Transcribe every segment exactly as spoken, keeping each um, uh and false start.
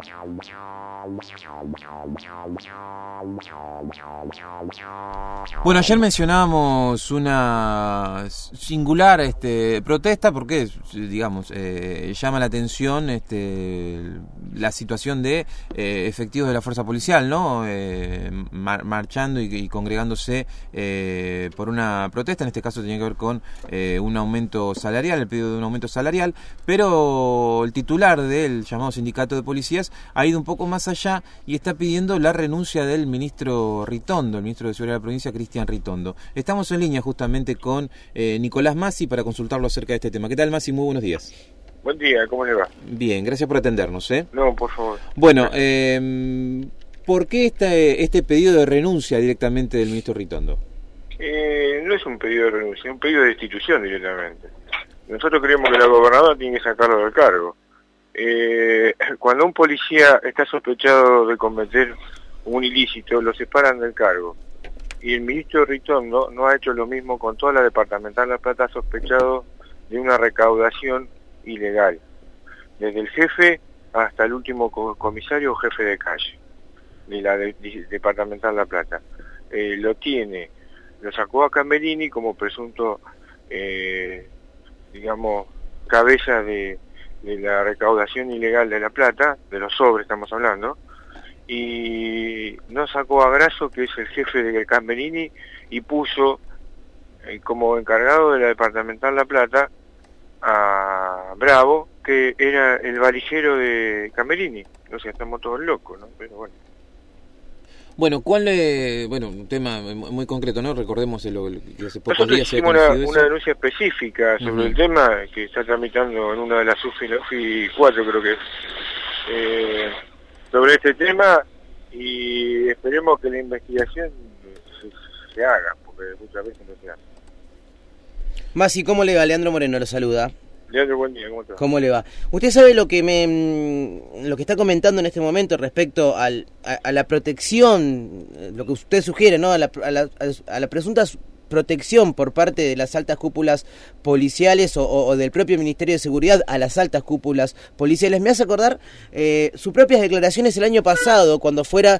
Bueno, ayer mencionábamos una singular este, protesta porque, digamos, eh, llama la atención este, la situación de eh, efectivos de la fuerza policial, ¿no? Eh, mar- marchando y, y congregándose eh, por una protesta. En este caso tenía que ver con eh, un aumento salarial, el pedido de un aumento salarial, pero el titular del llamado sindicato de policías ha ido un poco más allá y está pidiendo la renuncia del ministro Ritondo, el ministro de Seguridad de la provincia, Cristian Ritondo. Estamos en línea justamente con eh, Nicolás Massi para consultarlo acerca de este tema. ¿Qué tal, Massi? Muy buenos días. Buen día, ¿cómo le va? Bien, gracias por atendernos, ¿eh? No, por favor. Bueno, eh, ¿por qué este, este pedido de renuncia directamente del ministro Ritondo? Eh, no es un pedido de renuncia, es un pedido de destitución directamente. Nosotros creemos que la gobernadora tiene que sacarlo del cargo. Eh, cuando un policía está sospechado de cometer un ilícito, lo separan del cargo. Y el ministro Ritondo no ha hecho lo mismo con toda la departamental de La Plata, sospechado de una recaudación ilegal. Desde el jefe hasta el último comisario o jefe de calle de la de, de, departamental La Plata. Eh, lo tiene, lo sacó a Camerini como presunto, eh, digamos, cabeza de, de la recaudación ilegal de La Plata, de los sobres estamos hablando, y no sacó a Grasso, que es el jefe de Camerini, y puso eh, como encargado de la departamental La Plata a Bravo, que era el valijero de Camerini. O sea, estamos todos locos, ¿no? Pero bueno. Bueno, ¿cuál es, bueno, un tema muy concreto, ¿no? Recordemos lo que hace pocos Nosotros días se ha hicimos una, conocido una eso. denuncia específica sobre Uh-huh. el tema que está tramitando en una de las U F I, la U F I cuatro creo que es, eh, sobre este tema, y esperemos que la investigación se, se haga, porque muchas veces no se hace. Masi, ¿cómo le va? Leandro Moreno lo saluda. Leandro, buen día, ¿cómo estás? ¿Cómo le va? Usted sabe lo que me lo que está comentando en este momento respecto al, a, a la protección, lo que usted sugiere, ¿no? A la, a la, a la presunta protección por parte de las altas cúpulas policiales o, o, o del propio Ministerio de Seguridad a las altas cúpulas policiales. Me hace acordar eh, sus propias declaraciones el año pasado, cuando fuera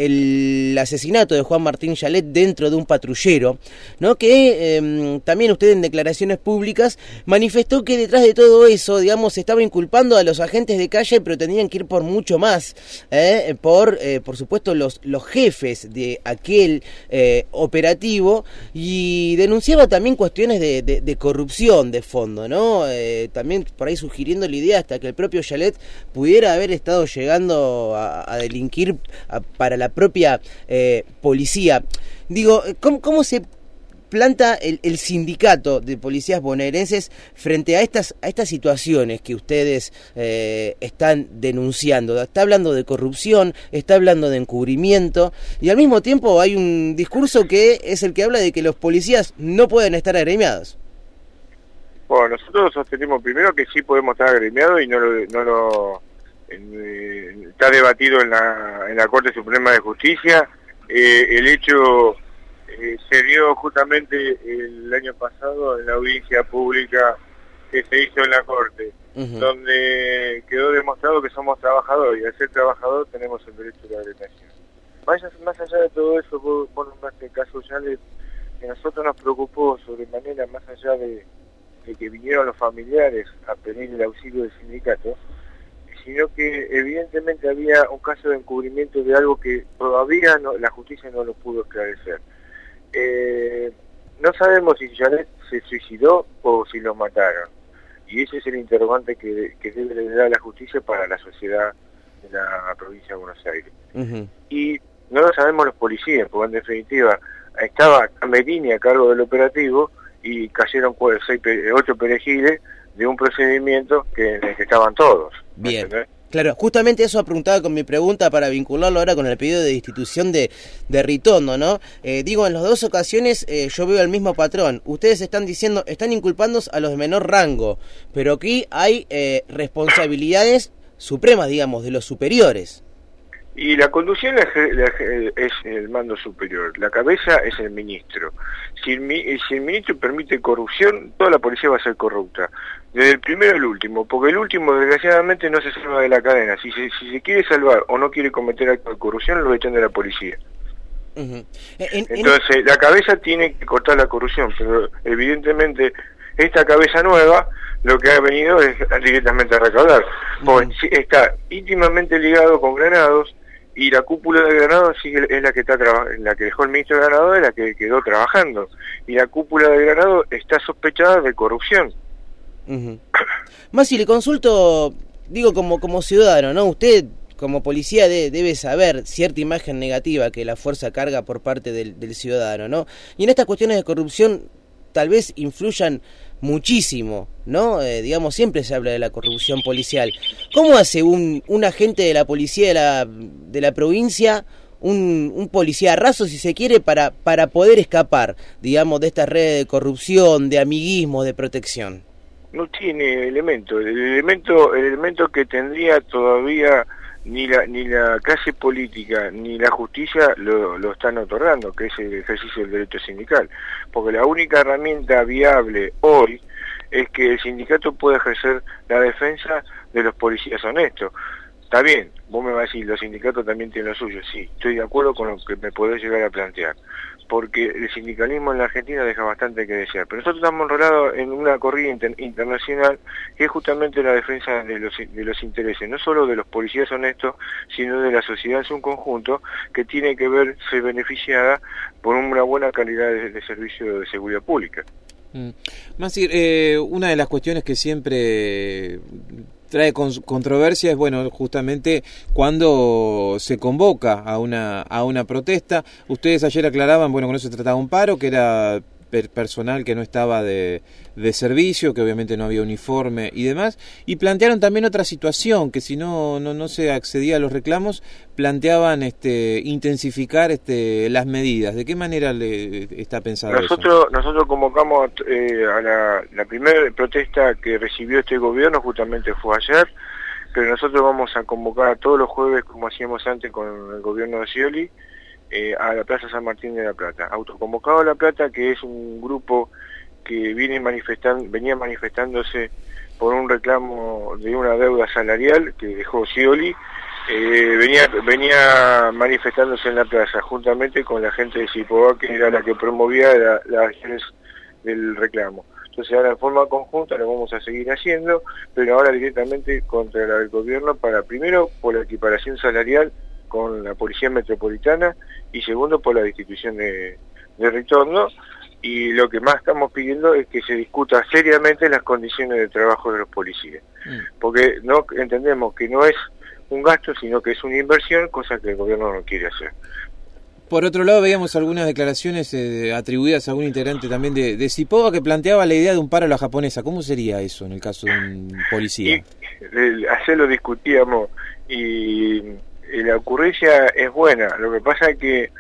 el asesinato de Juan Martín Yalet dentro de un patrullero, ¿no? Que eh, también usted en declaraciones públicas manifestó que detrás de todo eso, digamos, se estaba inculpando a los agentes de calle, pero tenían que ir por mucho más, ¿eh? por, eh, por supuesto, los, los jefes de aquel eh, operativo, y Y denunciaba también cuestiones de, de, de corrupción de fondo, ¿no? Eh, también por ahí sugiriendo la idea hasta que el propio Yalet pudiera haber estado llegando a, a delinquir a, para la propia eh, policía. Digo, ¿cómo, cómo se planta el, el sindicato de policías bonaerenses frente a estas a estas situaciones que ustedes eh, están denunciando? Está hablando de corrupción, está hablando de encubrimiento, y al mismo tiempo hay un discurso que es el que habla de que los policías no pueden estar agremiados. Bueno, nosotros sostenemos primero que sí podemos estar agremiados y no lo, no lo eh, está debatido en la, en la Corte Suprema de Justicia. Eh, el hecho Eh, se dio justamente el año pasado en la audiencia pública que se hizo en la Corte, uh-huh. donde quedó demostrado que somos trabajadores, y al ser trabajador tenemos el derecho de la agremiación. Más, más allá de todo eso, vos, vos nombraste el caso Yalet, que a nosotros nos preocupó sobremanera, más allá de, de que vinieron los familiares a pedir el auxilio del sindicato, sino que evidentemente había un caso de encubrimiento de algo que todavía no, la justicia no lo pudo esclarecer. Eh, no sabemos si Yalet se suicidó o si lo mataron, y ese es el interrogante que, que debe dar la justicia para la sociedad de la provincia de Buenos Aires. Uh-huh. Y no lo sabemos los policías, porque en definitiva estaba Camerini a cargo del operativo y cayeron seis, ocho perejiles de un procedimiento que, en el que estaban todos. Bien. ¿Entendés? Claro, justamente eso apuntaba con mi pregunta para vincularlo ahora con el pedido de destitución de, de Ritondo, ¿no? Eh, digo, en las dos ocasiones eh, yo veo el mismo patrón. Ustedes están diciendo, están inculpando a los de menor rango, pero aquí hay eh, responsabilidades supremas, digamos, de los superiores. Y la conducción la, la, es el mando superior, la cabeza es el ministro. Si el, si el ministro permite corrupción, toda la policía va a ser corrupta, desde el primero al último, porque el último desgraciadamente no se salva de la cadena. Si se, si se quiere salvar o no quiere cometer acto de corrupción, lo echan de la policía. Uh-huh. en, Entonces, en... la cabeza tiene que cortar la corrupción, pero evidentemente esta cabeza nueva lo que ha venido es directamente a recaudar, porque uh-huh. está íntimamente ligado con Granados, y la cúpula de Granados sigue, es la que está la que dejó el ministro de Granados, es la que quedó trabajando, y la cúpula de Granados está sospechada de corrupción. Uh-huh. Más si le consulto, digo como como ciudadano, ¿no? Usted como policía de, debe saber cierta imagen negativa que la fuerza carga por parte del, del ciudadano, ¿no? Y en estas cuestiones de corrupción tal vez influyan muchísimo, ¿no? Eh, digamos, siempre se habla de la corrupción policial. ¿Cómo hace un, un agente de la policía de la, de la provincia, un, un policía raso, si se quiere, para, para poder escapar, digamos, de estas redes de corrupción, de amiguismo, de protección? No tiene elemento. El elemento, el elemento que tendría todavía ni la ni la clase política ni la justicia lo, lo están otorgando, que es el ejercicio del derecho sindical, porque la única herramienta viable hoy es que el sindicato pueda ejercer la defensa de los policías honestos. Está bien, vos me vas a decir, los sindicatos también tienen lo suyo, sí, estoy de acuerdo con lo que me podés llegar a plantear, porque el sindicalismo en la Argentina deja bastante que desear, pero nosotros estamos enrolados en una corriente inter internacional que es justamente la defensa de los, de los intereses, no solo de los policías honestos, sino de la sociedad en su conjunto, que tiene que verse beneficiada por una buena calidad de, de servicio de seguridad pública. Mm. Masir, eh, una de las cuestiones que siempre trae con, controversia es, bueno, justamente cuando se convoca a una a una protesta. Ustedes ayer aclaraban, bueno, que no se trataba de un paro, que era per personal que no estaba de, de servicio, que obviamente no había uniforme y demás, y plantearon también otra situación, que si no no, no se accedía a los reclamos, planteaban este intensificar este las medidas. ¿De qué manera le está pensado nosotros, eso? Nosotros convocamos eh, a la, la primera protesta que recibió este gobierno, justamente fue ayer, pero nosotros vamos a convocar a todos los jueves, como hacíamos antes con el gobierno de Scioli, Eh, a la Plaza San Martín de la Plata. Autoconvocado a La Plata, que es un grupo que viene manifestando, venía manifestándose por un reclamo de una deuda salarial que dejó Scioli, eh, venía, venía manifestándose en la plaza, juntamente con la gente de Cipoa, que era la que promovía la, las acciones del reclamo. Entonces ahora en forma conjunta lo vamos a seguir haciendo, pero ahora directamente contra el gobierno, para primero por la equiparación salarial con la Policía Metropolitana, y segundo por la destitución de, de retorno, y lo que más estamos pidiendo es que se discuta seriamente las condiciones de trabajo de los policías, mm. porque no entendemos que no es un gasto, sino que es una inversión, cosa que el gobierno no quiere hacer. Por otro lado, veíamos algunas declaraciones eh, atribuidas a un integrante también de, de Cipoa, que planteaba la idea de un paro a la japonesa. ¿Cómo sería eso en el caso de un policía? Y, eh, ayer lo discutíamos, y la ocurrencia es buena. Lo que pasa es que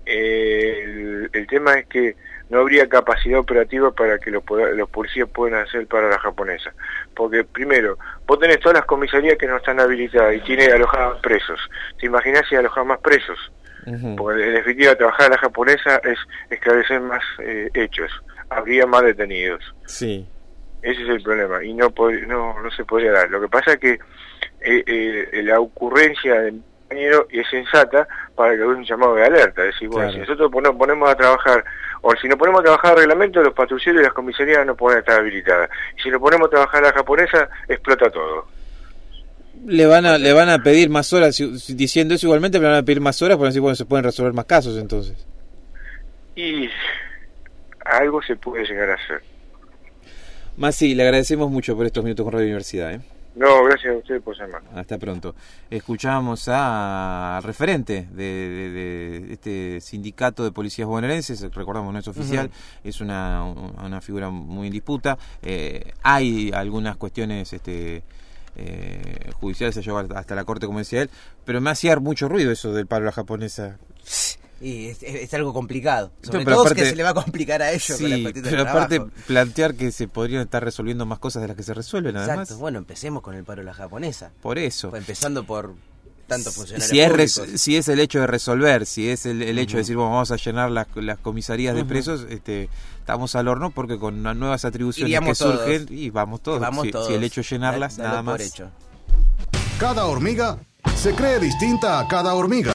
eh, el, el tema es que no habría capacidad operativa para que los, los policías puedan hacer el paro a la japonesa. Porque primero, vos tenés todas las comisarías que no están habilitadas y tiene alojados presos. ¿Te imaginás si alojar más presos? Uh-huh. Porque en definitiva trabajar a la japonesa es esclarecer más eh, hechos. Habría más detenidos. Sí. Ese es el problema y no no no se podría dar. Lo que pasa es que eh, eh, la ocurrencia de y es sensata para que haya un llamado de alerta, es decir, bueno, claro, si nosotros ponemos, ponemos a trabajar, o si nos ponemos a trabajar reglamento, los patrulleros y las comisarías no pueden estar habilitadas, y si nos ponemos a trabajar a la japonesa, explota todo. Le van a le van a pedir más horas, diciendo eso igualmente, le van a pedir más horas, porque así, bueno, se pueden resolver más casos entonces. Y algo se puede llegar a hacer. Más sí, le agradecemos mucho por estos minutos con Radio Universidad, ¿eh? No, gracias a ustedes por llamar. Hasta pronto. Escuchamos al referente de, de, de este sindicato de policías bonaerenses, recordamos no es oficial, uh-huh. es una, una figura muy en disputa. Eh, hay algunas cuestiones este, eh, judiciales, se llevó hasta la corte, como decía él, pero me hacía mucho ruido eso del paro a la japonesa. Y es, es algo complicado, sobre no, todo aparte, que se le va a complicar a ellos. Sí, con la pero aparte plantear que se podrían estar resolviendo más cosas de las que se resuelven. Exacto. Además. Bueno, empecemos con el paro de la japonesa. Por eso. Empezando por tantos funcionarios si es públicos. res, si es el hecho de resolver, si es el, el hecho Uh-huh. de decir, bueno, vamos a llenar las, las comisarías de uh-huh. presos, este, estamos al horno porque con unas nuevas atribuciones Iríamos que todos. surgen, y vamos todos. Vamos si, todos. si el hecho es llenarlas, da, nada más. Cada hormiga se cree distinta a cada hormiga.